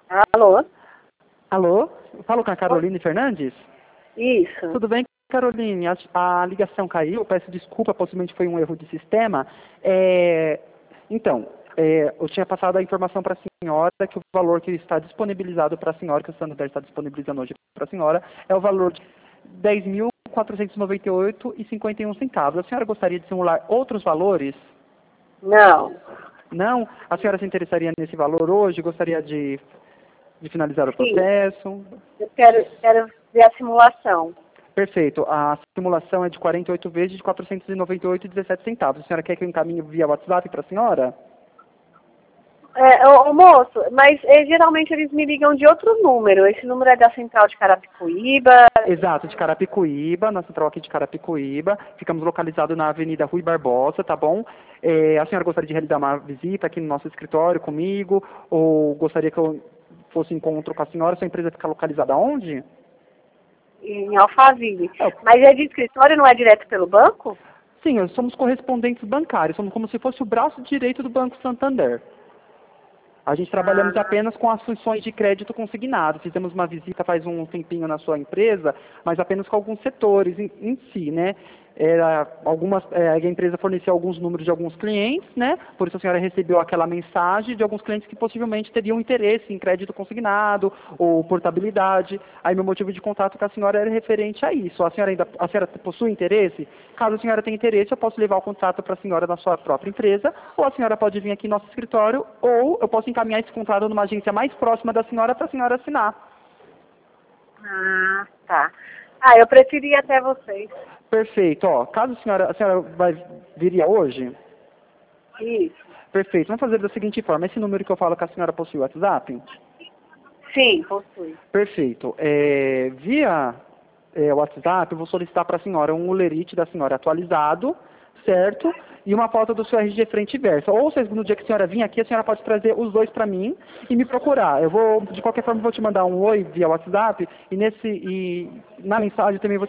Alô? Alô? Eu falo com a Caroline Fernandes? Isso. Tudo bem, Caroline? A ligação caiu, peço desculpa, possivelmente foi um erro de sistema. Então, eu tinha passado a informação para a senhora que o valor que está disponibilizado para a senhora, que o Santander está disponibilizando hoje para a senhora, é o valor de R$ 10.498,51. A senhora gostaria de simular outros valores? Não. Não? A senhora se interessaria nesse valor hoje? Gostaria de finalizar o Sim. processo? Eu quero ver a simulação. Perfeito. A simulação é de 48 vezes de R$ 498,17. A senhora quer que eu encaminhe via WhatsApp para a senhora? Moço, mas geralmente eles me ligam de outro número. Esse número é da central de Carapicuíba. Exato, de Carapicuíba, na central aqui de Carapicuíba. Ficamos localizados na Avenida Rui Barbosa, tá bom? A senhora gostaria de realizar uma visita aqui no nosso escritório comigo? Ou gostaria que eu fosse em encontro com a senhora? Sua empresa fica localizada onde? Em Alphaville. Mas é de escritório, não é direto pelo banco? Sim, nós somos correspondentes bancários. Somos como se fosse o braço direito do Banco Santander. A gente trabalhamos apenas com as funções de crédito consignado. Fizemos uma visita faz um tempinho na sua empresa, mas apenas com alguns setores em si, né? A empresa fornecia alguns números de alguns clientes, né? Por isso a senhora recebeu aquela mensagem de alguns clientes que possivelmente teriam interesse em crédito consignado ou portabilidade. Aí meu motivo de contato com a senhora era referente a isso. A senhora possui interesse? Caso a senhora tenha interesse, eu posso levar o contrato para a senhora na sua própria empresa, ou a senhora pode vir aqui no nosso escritório, ou eu posso encaminhar esse contrato numa agência mais próxima da senhora para a senhora assinar. Ah, tá. Eu preferia ir até vocês. Perfeito. Caso a senhora viria hoje? Isso. Perfeito. Vamos fazer da seguinte forma. Esse número que eu falo que a senhora possui o WhatsApp? Sim, possui. Perfeito. Via WhatsApp, eu vou solicitar para a senhora um ulerite da senhora atualizado, certo? E uma foto do seu RG frente e verso. Ou seja, no dia que a senhora vir aqui, a senhora pode trazer os dois para mim e me procurar. De qualquer forma, vou te mandar um oi via WhatsApp e na mensagem também vou